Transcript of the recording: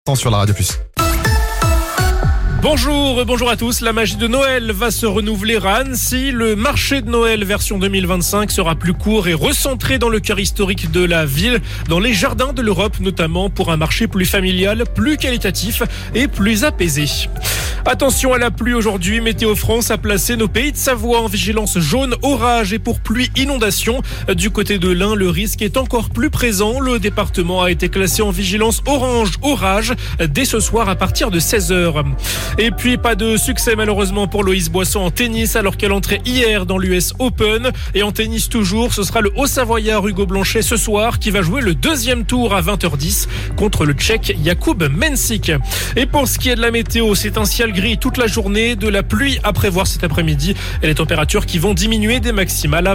sur la Radio Plus. Bonjour à tous. La magie de Noël va se renouveler à Annecy. Le marché de Noël version 2025 sera plus court et recentré dans le cœur historique de la ville, dans les jardins de l'Europe notamment, pour un marché plus familial, plus qualitatif et plus apaisé. Attention à la pluie aujourd'hui. Météo France a placé nos pays de Savoie en vigilance jaune orage et pour pluie inondation. Du côté de l'Ain, le risque est encore plus présent. Le département a été classé en vigilance orange orage dès ce soir à partir de 16h. Et puis pas de succès malheureusement pour Loïs Boisson en tennis alors qu'elle entrait hier dans l'US Open. Et en tennis toujours, ce sera le Haut-Savoyard Hugo Blanchet ce soir qui va jouer le deuxième tour à 20h10 contre le Tchèque Jakub Mensik. Et pour ce qui est de la météo, c'est un ciel gris toute la journée, de la pluie à prévoir cet après-midi et les températures qui vont diminuer des maximales à